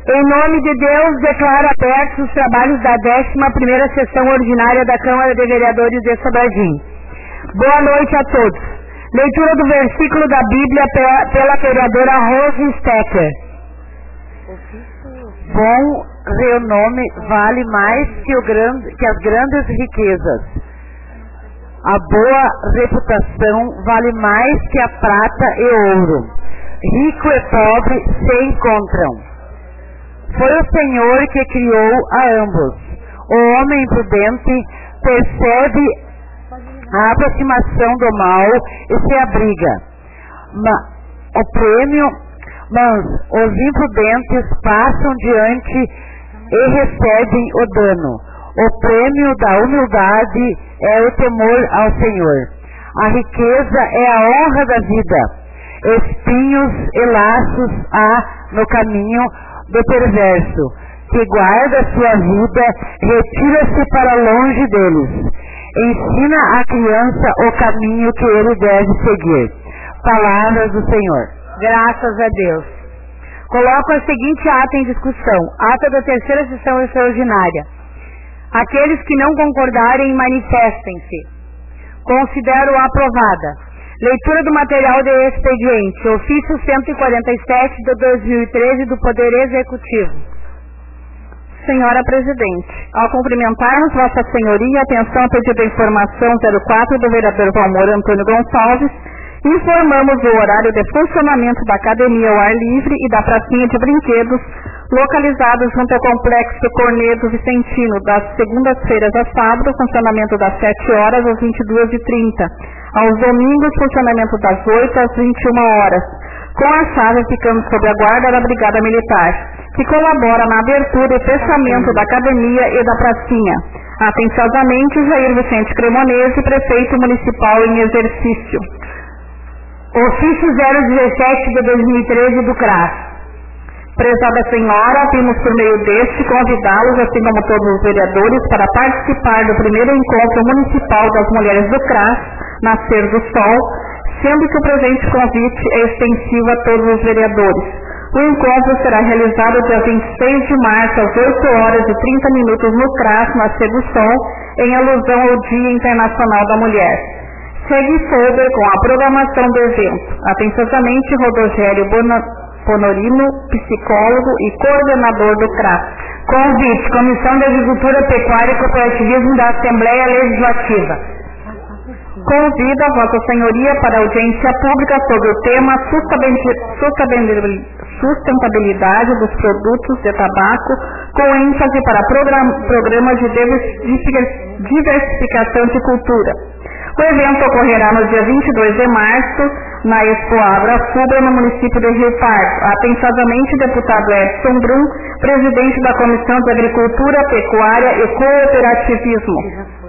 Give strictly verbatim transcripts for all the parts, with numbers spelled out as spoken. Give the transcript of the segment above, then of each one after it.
Em nome de Deus, declaro abertos os trabalhos da décima primeira sessão ordinária da Câmara de Vereadores de Sobradinho. Boa noite a todos. Leitura do versículo da Bíblia pela, pela vereadora Rose Stecker. Bom renome vale mais que, o grande, que as grandes riquezas. A boa reputação vale mais que a prata e ouro. Rico e pobre se encontram. Foi o Senhor que criou a ambos. O homem prudente percebe a aproximação do mal e se abriga. Ma, o prêmio, mas os imprudentes passam diante e recebem o dano. O prêmio da humildade é o temor ao Senhor. A riqueza é a honra da vida. Espinhos e laços há no caminho do perverso, que guarda sua vida, retira-se para longe deles. Ensina à criança o caminho que ele deve seguir. Palavras do Senhor. Graças a Deus. Coloco a seguinte ata em discussão. Ata da terceira sessão extraordinária. Aqueles que não concordarem, manifestem-se. Considero aprovada. Leitura do material de expediente, ofício cento e quarenta e sete de dois mil e treze do Poder Executivo. Senhora Presidente, ao cumprimentarmos Vossa Senhoria, atenção a pedido de informação zero quatro do vereador Valmor Antônio Gonçalves, informamos o horário de funcionamento da academia ao ar livre e da pracinha de brinquedos, localizados junto ao complexo Cornedo Vicentino, das segundas-feiras a sábado, funcionamento das sete horas às vinte e duas e trinta. Aos domingos, funcionamento das oito às vinte e uma horas. Com a chave, ficamos sob a guarda da Brigada Militar, que colabora na abertura e fechamento da academia e da pracinha. Atenciosamente, Jair Vicente Cremonese, prefeito municipal em exercício. Ofício zero dezessete de dois mil e treze do C R A S. Prezada Senhora, vimos por meio deste convidá-los, assim como todos os vereadores, para participar do primeiro encontro municipal das mulheres do C R A S, Nascer do Sol, sendo que o presente convite é extensivo a todos os vereadores. O encontro será realizado dia vinte e seis de março, às oito horas e trinta minutos, no C R A S, Nascer do Sol, em alusão ao Dia Internacional da Mulher. Segue folder com a programação do evento. Atenciosamente, Rodogério Bonorino, psicólogo e coordenador do C R A S. Convite, Comissão de Agricultura, Pecuária e Cooperativismo da Assembleia Legislativa. Convida a Vossa Senhoria para audiência pública sobre o tema sustentabilidade dos produtos de tabaco, com ênfase para programas de diversificação de cultura. O evento ocorrerá no dia vinte e dois de março, na Expo Agra Fubra, no município de Rio Pardo. Atenciosamente, deputado Edson Brum, presidente da Comissão de Agricultura, Pecuária e Cooperativismo.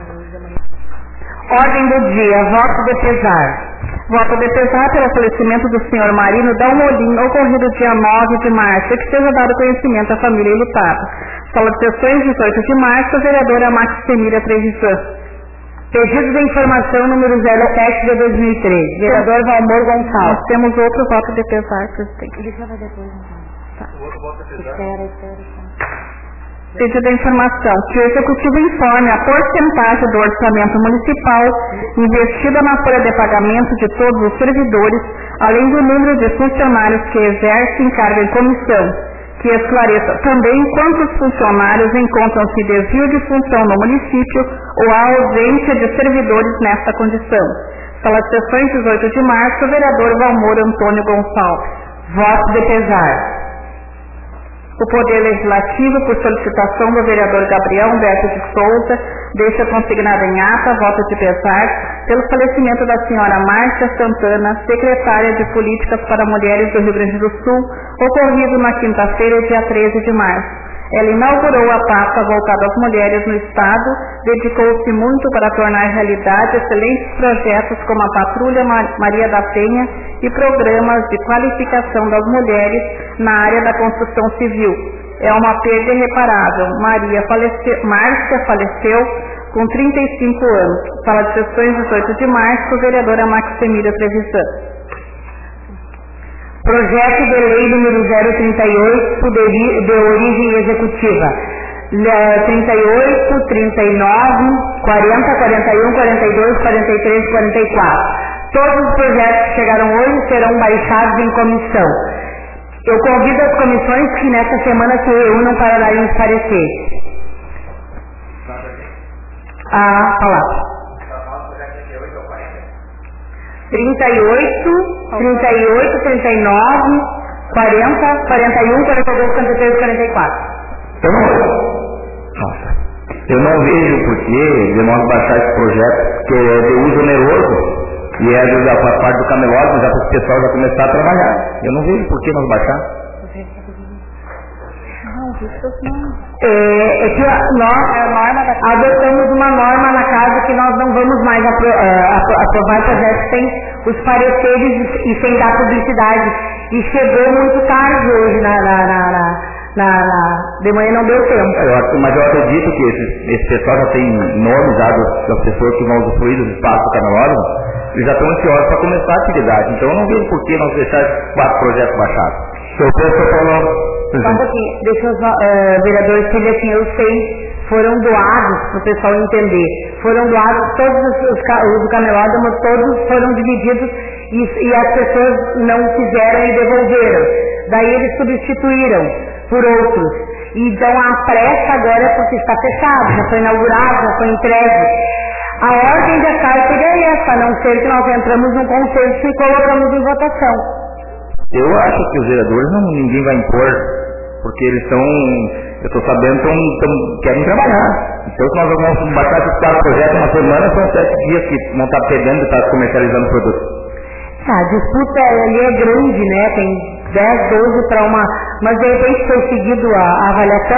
Ordem do dia, voto de pesar. Voto de pesar pelo falecimento do senhor Marino Dalmolin, ocorrido dia nove de março, que seja dado conhecimento à família ilutada. Sala de sessões, dezoito de março, vereadora Maximília Trevisan. Pedido de informação número zero sete de dois mil e treze, vereador Valmor Gonçalves. Nós temos outro voto de pesar, presidente. Ele já vai depois, então. Tá. O outro voto de pesar? Espera, espera, espera. Pedido de informação que o Executivo informe a porcentagem do orçamento municipal investida na folha de pagamento de todos os servidores, além do número de funcionários que exercem cargo em comissão, que esclareça também quantos funcionários encontram-se em desvio de função no município ou a ausência de servidores nesta condição. Sala de sessões, dezoito de março, vereador Valmor Antônio Gonçalves. Voto de pesar. O Poder Legislativo, por solicitação do vereador Gabriel Humberto de Souza, deixa consignado em ata voto de pesar pelo falecimento da senhora Márcia Santana, secretária de Políticas para Mulheres do Rio Grande do Sul, ocorrido na quinta-feira, dia treze de março. Ela inaugurou a pasta voltada às mulheres no Estado, dedicou-se muito para tornar realidade excelentes projetos como a Patrulha Maria da Penha e programas de qualificação das mulheres na área da construção civil. É uma perda irreparável. Maria faleceu, Márcia faleceu com trinta e cinco anos. Sala de sessões, dezoito de março, vereadora Maximília Trevisan. Projeto de lei número zero trinta e oito de, de origem executiva. trinta e oito, trinta e nove, quarenta, quarenta e um, quarenta e dois, quarenta e três, quarenta e quatro. Todos os projetos que chegaram hoje serão baixados em comissão. Eu convido as comissões que nesta semana se reúnam para darem os pareceres. A palavra. trinta e oito, trinta e oito, trinta e nove, quarenta, quarenta e um, quarenta e dois, quarenta e três, quarenta e quatro. Eu não, nossa, eu não vejo porquê de nós baixar esse projeto, que é de uso oneroso e é da parte do camelódromo, já para o pessoal já começar a trabalhar. Eu não vejo porquê nós baixar. É, é que nós adotamos uma norma na casa que nós não vamos mais apro, uh, aprovar projetos sem os pareceres e sem dar publicidade. E chegou muito tarde hoje na, na, na, na, na, na de manhã não deu tempo. Eu, mas eu acredito que esse, esse pessoal já tem nomes já das pessoas que vão usufruir dos espaços do camelódromo, eles já estão ansiosos para começar a atividade. Então eu não vejo por que nós deixar esses quatro projetos baixados. Eu penso falar. Só um pouquinho, deixa os uh, vereadores que assim, eu sei, foram doados, para o pessoal entender, foram doados, todos os, os, os do camelódromo, todos foram divididos e, e as pessoas não fizeram e devolveram. Daí eles substituíram por outros. Então a pressa agora é porque está fechado, já foi inaugurado, já foi entregue. A ordem da casa seria essa, a não ser que nós entramos num consenso e colocamos em votação. Eu acho que os vereadores não, ninguém vai impor, porque eles estão, eu estou sabendo, tão, tão, querem trabalhar. Então se nós vamos baixar esses quatro projetos uma semana, são sete dias que vão estar pegando e estar comercializando o produto. Tá, a disputa ali é grande, né? Tem dez, doze para uma. Mas de repente foi seguido a, a avaliação.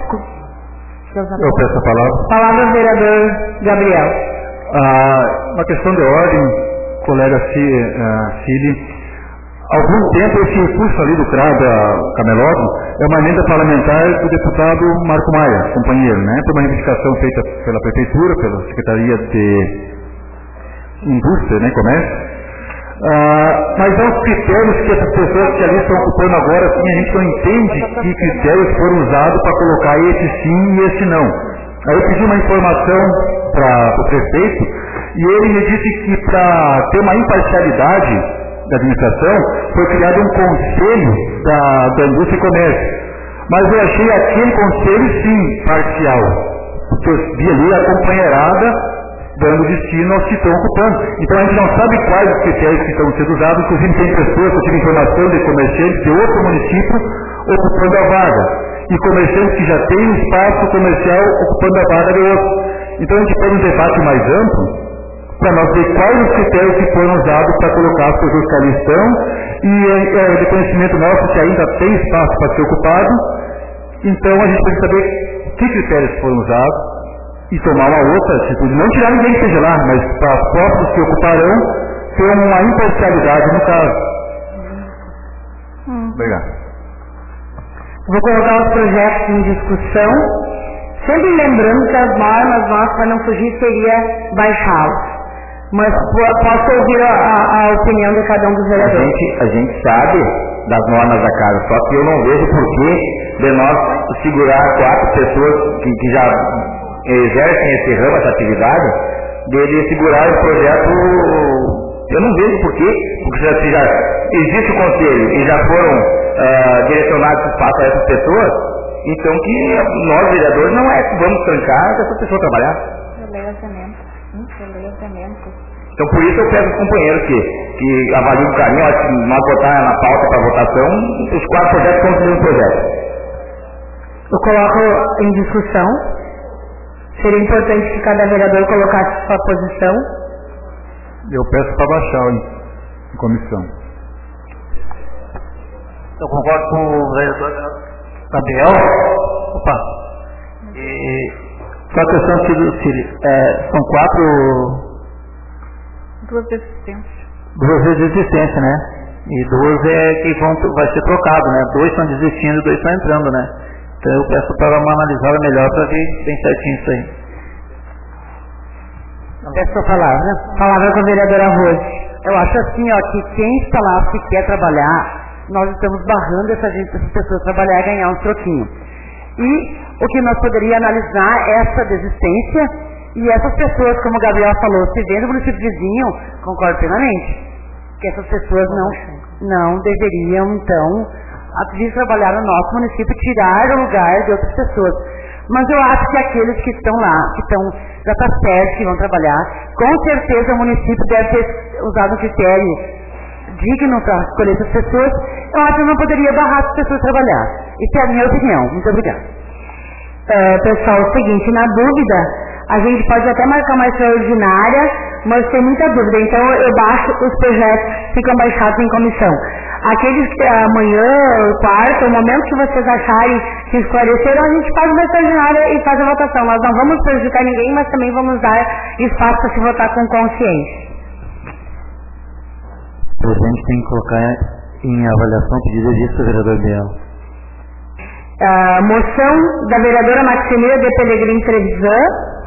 Eu peço a palavra. Palavra do vereador Gabriel. Ah, uma questão de ordem, colega Cili. Há algum tempo esse recurso ali do CRADA Camelódromo é uma emenda parlamentar do deputado Marco Maia, companheiro, né? Por uma reivindicação feita pela Prefeitura, pela Secretaria de Indústria, né, Comércio. Ah, mas há os critérios que essas pessoas que ali estão ocupando agora, assim, a gente não entende que critérios foram usados para colocar esse sim e esse não. Aí eu pedi uma informação para o prefeito e ele me disse que para ter uma imparcialidade da administração, foi criado um conselho da, da indústria e comércio. Mas eu achei aquele conselho, sim, parcial. Porque eu vi ali a companheirada dando destino aos que estão ocupando. Então a gente não sabe quais os critérios que estão sendo usados, inclusive tem pessoas que eu tive informação de comerciantes de outro município ocupando a vaga. E comerciantes que já têm um espaço comercial ocupando a vaga de outro. Então a gente faz um debate mais amplo para nós ver quais os critérios que foram usados para colocar as pessoas que ali estão e é, é de conhecimento nosso que ainda tem espaço para ser ocupado. Então a gente tem que saber que critérios foram usados e tomar uma outra atitude. Não tirar ninguém que esteja lá, mas para os postos que ocuparão ter uma imparcialidade no caso. Hum. Obrigado. Vou colocar os projetos em discussão, sempre lembrando que as normas nossas, para não fugir, seria baixá-los. Mas posso ouvir a, a, a opinião de cada um dos A vereadores. gente, a gente sabe das normas da casa, só que eu não vejo porquê de nós segurar quatro pessoas que, que já exercem esse ramo, essa atividade, de, de segurar esse projeto. Eu não vejo porquê, porque já, já existe o conselho e já foram uh, direcionados esse espaço a essas pessoas, então que nós, vereadores, não é que vamos trancar essa pessoa trabalhar. Então por isso eu peço aos companheiros que, que avaliem com carinho, acho que nós botar na pauta para votação, os quatro projetos são os mesmos projetos. Eu coloco em discussão. Seria importante que cada vereador colocasse sua posição. Eu peço para baixar em, em comissão. Eu concordo com o vereador Gabriel. Opa. E só a questão que é, são quatro Duas desistências. duas vezes de existência, né? E duas é que vão, vai ser trocado, né? Dois estão desistindo e dois estão entrando, né? Então eu peço para uma analisada melhor para ver bem certinho isso aí. Peço a palavra. Palavra com a vereadora Rose. Eu acho assim, ó, que quem está lá que quer trabalhar nós estamos barrando essa gente, essas pessoas trabalhar e ganhar um troquinho. E o que nós poderíamos analisar é essa desistência e essas pessoas, como o Gabriel falou, se vendo no município vizinho, concordo plenamente, que essas pessoas não, não deveriam, então, vir trabalhar no nosso município, tirar o lugar de outras pessoas. Mas eu acho que aqueles que estão lá, que estão, já está certo que vão trabalhar, com certeza o município deve ter usado um critério digno para escolher essas pessoas. Eu acho que não poderia barrar as pessoas trabalhar. Isso é a minha opinião. Muito obrigada. É, pessoal, é o seguinte, na dúvida, a gente pode até marcar uma extraordinária, mas tem muita dúvida, então eu baixo os projetos, ficam baixados em comissão. Aqueles que amanhã, quarta, o momento que vocês acharem que esclareceram, a gente faz uma extraordinária e faz a votação. Nós não vamos prejudicar ninguém, mas também vamos dar espaço para se votar com consciência. O presidente tem que colocar em avaliação o pedido disso do vereador Biel. A moção da vereadora Maximila de Pelegrini Trevisan.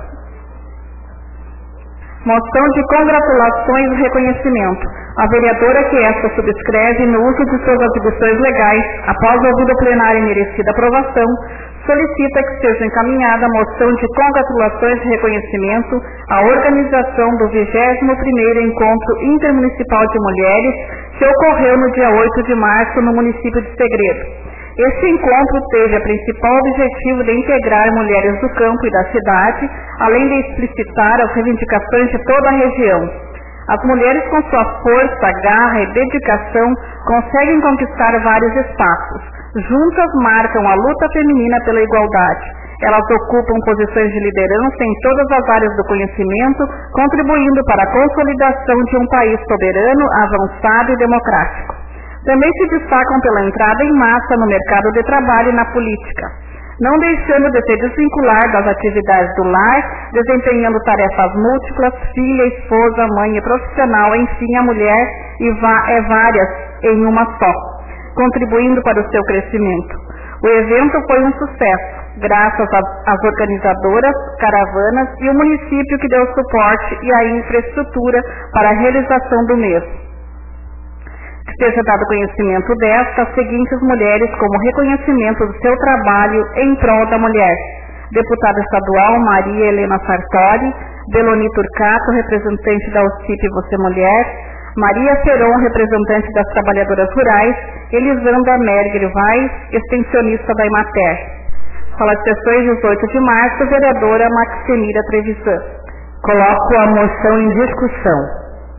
Moção de congratulações e reconhecimento. A vereadora que esta subscreve, no uso de suas atribuições legais, após ouvida plenária e merecida aprovação, solicita que seja encaminhada a moção de congratulações e reconhecimento à organização do vigésimo primeiro Encontro Intermunicipal de Mulheres, que ocorreu no dia oito de março no município de Segredo. Este encontro teve a principal objetivo de integrar mulheres do campo e da cidade, além de explicitar as reivindicações de toda a região. As mulheres, com sua força, garra e dedicação, conseguem conquistar vários espaços. Juntas marcam a luta feminina pela igualdade. Elas ocupam posições de liderança em todas as áreas do conhecimento, contribuindo para a consolidação de um país soberano, avançado e democrático. Também se destacam pela entrada em massa no mercado de trabalho e na política, não deixando de se desvincular das atividades do lar, desempenhando tarefas múltiplas, filha, esposa, mãe e profissional, enfim, a mulher é várias em uma só, contribuindo para o seu crescimento. O evento foi um sucesso, graças às organizadoras, caravanas e o município que deu suporte e a infraestrutura para a realização do mesmo. Que seja dado conhecimento desta às seguintes mulheres como reconhecimento do seu trabalho em prol da mulher. Deputada estadual Maria Helena Sartori, Beloni Turcato, representante da O C I P Você Mulher, Maria Feron, representante das trabalhadoras rurais, Elisandra Mergre Vaz, extensionista da Imater. Sala de sessões, dezoito de março, vereadora Maximira Trevisan. Coloco a moção em discussão.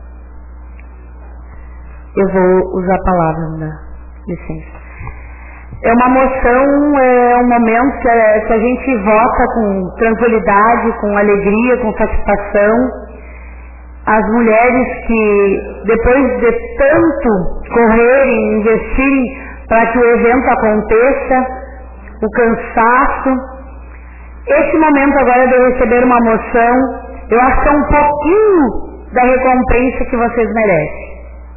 Eu vou usar a palavra, né? Licença. É uma moção, é um momento que a, que a gente vota com tranquilidade, com alegria, com satisfação. As mulheres que, depois de tanto correrem, investirem para que o evento aconteça, o cansaço, esse momento agora de receber uma moção, eu acho que é um pouquinho da recompensa que vocês merecem.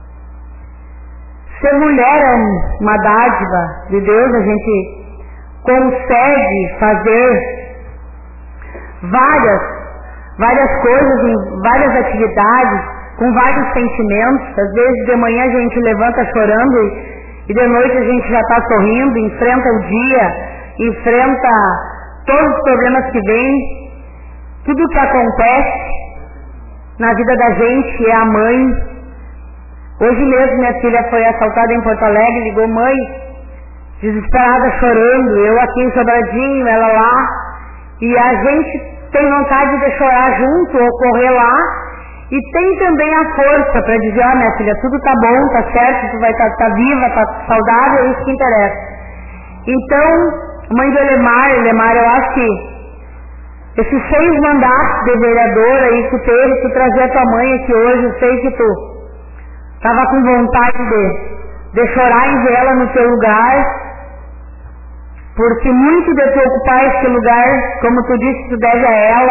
Ser mulher é uma dádiva de Deus, a gente consegue fazer várias, várias coisas, em várias atividades, com vários sentimentos. Às vezes de manhã a gente levanta chorando e, e de noite a gente já está sorrindo, enfrenta o dia, enfrenta todos os problemas que vêm. Tudo que acontece na vida da gente é a mãe. Hoje mesmo minha filha foi assaltada em Porto Alegre, ligou mãe, desesperada, chorando, eu aqui em Sobradinho, ela lá, e a gente tem vontade de chorar junto ou correr lá, e tem também a força para dizer, ó, minha filha, tudo tá bom, tá certo, tu vai estar tá, tá viva, tá saudável, é isso que interessa. Então, mãe do Elemar, Elemar, eu acho que esses seis mandatos de vereadora aí que teve, tu trazer a tua mãe aqui hoje, eu sei que tu estava com vontade de, de chorar em ver ela no teu lugar, porque muito de tu ocupar esse lugar, como tu disse, tu deve a ela.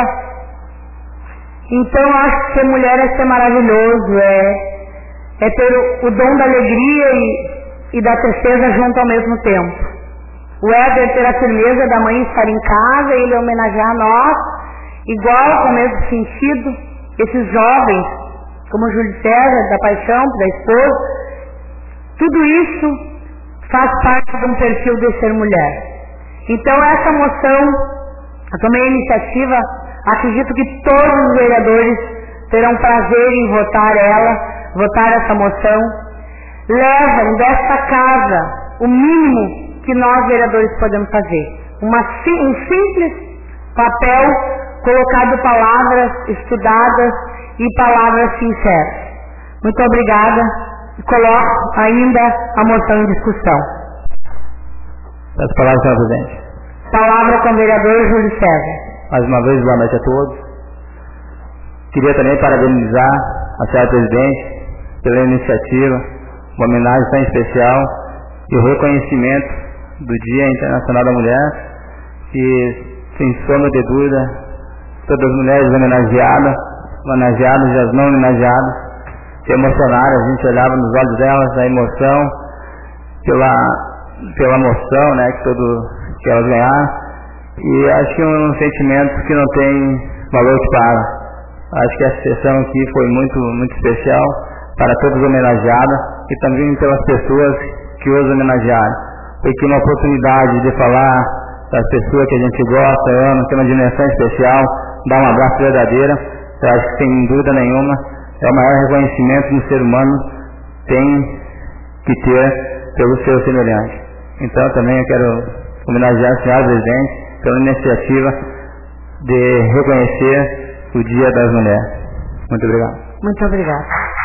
Então acho que ser mulher é ser maravilhoso, é, é ter o, o dom da alegria e, e da tristeza junto ao mesmo tempo. O Éder ter a firmeza da mãe estar em casa e ele homenagear a nós, igual com o mesmo sentido, esses jovens, como o Júlio César, da Paixão, da esposa, tudo isso faz parte de um perfil de ser mulher. Então essa moção, eu tomei a iniciativa, acredito que todos os vereadores terão prazer em votar ela, votar essa moção. Levam desta casa o mínimo que nós vereadores podemos fazer. Uma, um simples papel colocado palavras estudadas e palavras sinceras. Muito obrigada. Coloco ainda a moção em discussão. As palavras, senhor presidente. Palavra com o vereador Júlio César. Mais uma vez, boa noite a todos. Queria também parabenizar a senhora presidente pela iniciativa, uma homenagem tão especial e o reconhecimento do Dia Internacional da Mulher, que, sem sombra de dúvida, todas as mulheres homenageadas, homenageadas e as não homenageadas, se emocionaram, a gente olhava nos olhos delas a emoção pela, pela moção, né, que, todo, que elas ganharam, e acho que é um sentimento que não tem valor de palavra. Acho que essa sessão aqui foi muito, muito especial para todos os homenageados e também pelas pessoas que os homenagearam, porque uma oportunidade de falar das pessoas que a gente gosta, ama, tem uma dimensão especial, dar um abraço verdadeiro, eu acho que sem dúvida nenhuma é o maior reconhecimento que um ser humano tem que ter pelo seu semelhante. Então também eu quero homenagear a senhora presidente pela iniciativa de reconhecer o Dia das Mulheres. Muito obrigado. Muito obrigada.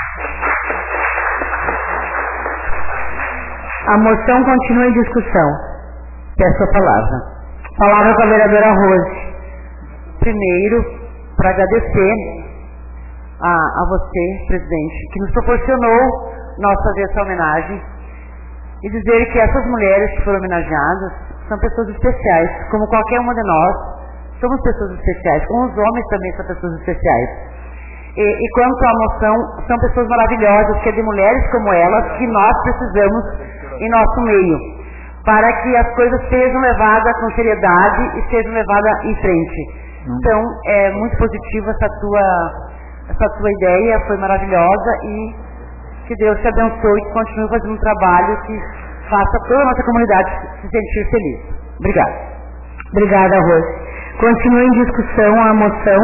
A moção continua em discussão. Peço a palavra. Palavra com a vereadora Rose. Primeiro, para agradecer a, a você, presidente, que nos proporcionou nós fazer essa homenagem e dizer que essas mulheres que foram homenageadas são pessoas especiais, como qualquer uma de nós, somos pessoas especiais, como os homens também são pessoas especiais. E, e quanto à moção, são pessoas maravilhosas, que é de mulheres como elas, que nós precisamos em nosso meio, para que as coisas sejam levadas com seriedade e sejam levadas em frente. Então, é muito positiva essa tua, essa tua ideia, foi maravilhosa e que Deus te abençoe e que continue fazendo um trabalho que faça toda a nossa comunidade se sentir feliz. Obrigada. Obrigada, Rose. Continua em discussão a moção.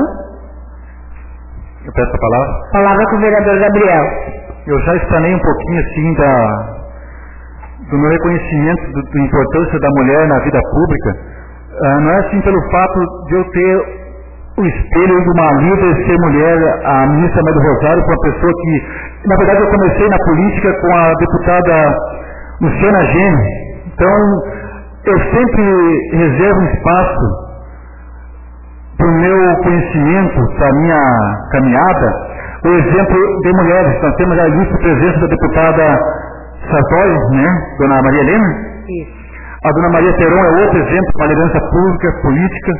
Eu peço a palavra. Palavra com o vereador Gabriel. Eu já explanei um pouquinho assim da, do meu reconhecimento do, da importância da mulher na vida pública. Uh, não é assim pelo fato de eu ter o espelho de uma líder ser mulher, a ministra Maria do Rosário, com uma pessoa que, na verdade, eu comecei na política com a deputada Luciana Gene. Então, eu sempre reservo um espaço para o meu conhecimento, para a minha caminhada, o exemplo de mulheres. Nós temos a ilustre presença da deputada Sartori, né, dona Maria Helena. Isso. A dona Maria Teron é outro exemplo, uma liderança pública, política.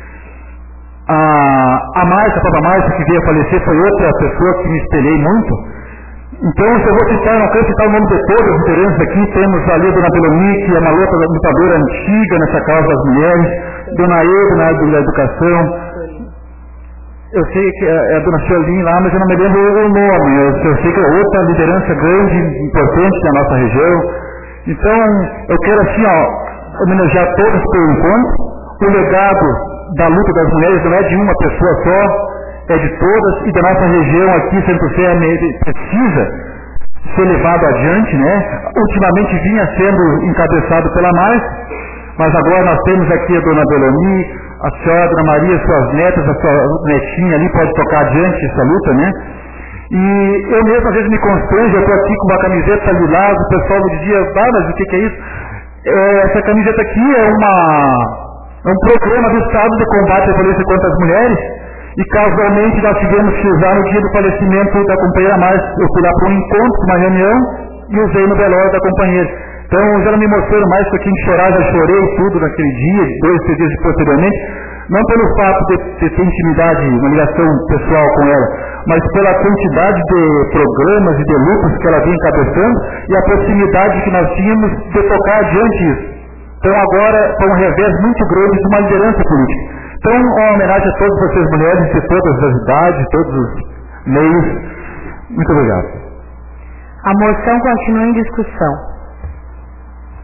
A, a Márcia, a própria Márcia, que veio a falecer, foi outra pessoa que me espelhei muito. Então, se eu vou citar, não quero citar o nome de todas as lideranças aqui, temos ali a dona Beloni, que é uma luta lutadora antiga nessa causa das mulheres, dona Eda, na área da educação. Eu sei que é a dona Ciolim lá, mas eu não me lembro o nome. Eu, eu sei que é outra liderança grande, importante da nossa região. Então, eu quero assim, ó, homenagear todos pelo encontro. O legado da luta das mulheres não é de uma pessoa só, é de todas, e da nossa região aqui, Centro-Sé, precisa ser levado adiante, né? Ultimamente vinha sendo encabeçado pela Márcia, mas agora nós temos aqui a dona Beloni, a senhora, a dona Maria, suas netas, a sua netinha ali, pode tocar adiante essa luta, né? E eu mesmo às vezes me constranjo, eu estou aqui com uma camiseta lilás, o pessoal me dizia, ah, mas o que, que é isso? É, essa camiseta aqui é, uma, é um programa do Estado de combate à violência contra as mulheres, e casualmente nós tivemos que usar no dia do falecimento da companheira Márcia. Eu fui lá para um encontro, uma reunião, e usei no velório da companheira. Então já não me emociono mais, porque em chorar já chorei tudo naquele dia, dois, três dias posteriormente. Não pelo fato de, de ter intimidade, uma ligação pessoal com ela, mas pela quantidade de programas e de lutas que ela vinha encabeçando e a proximidade que nós tínhamos de tocar adiante isso. Então agora foi um revés muito grande de uma liderança política. Então, uma homenagem a todas vocês mulheres de todas as idades, todos os meios. Muito obrigado. A moção continua em discussão.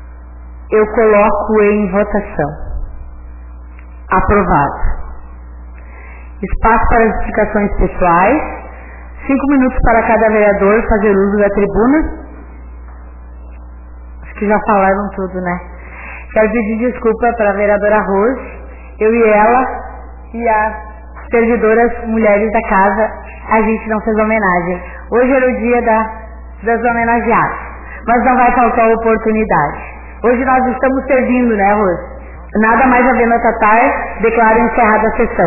eu coloco em votação. Aprovado. Espaço para as explicações pessoais. Cinco minutos para cada vereador fazer uso da tribuna. Acho que já falaram tudo, né? Quero pedir desculpa para a vereadora Rose, eu e ela, e as servidoras mulheres da casa, a gente não fez homenagem. Hoje era o dia da, das homenageadas, mas não vai faltar oportunidade. Hoje nós estamos servindo, né, Rose? Nada mais a ver no Tatar, declaro encerrada a sessão.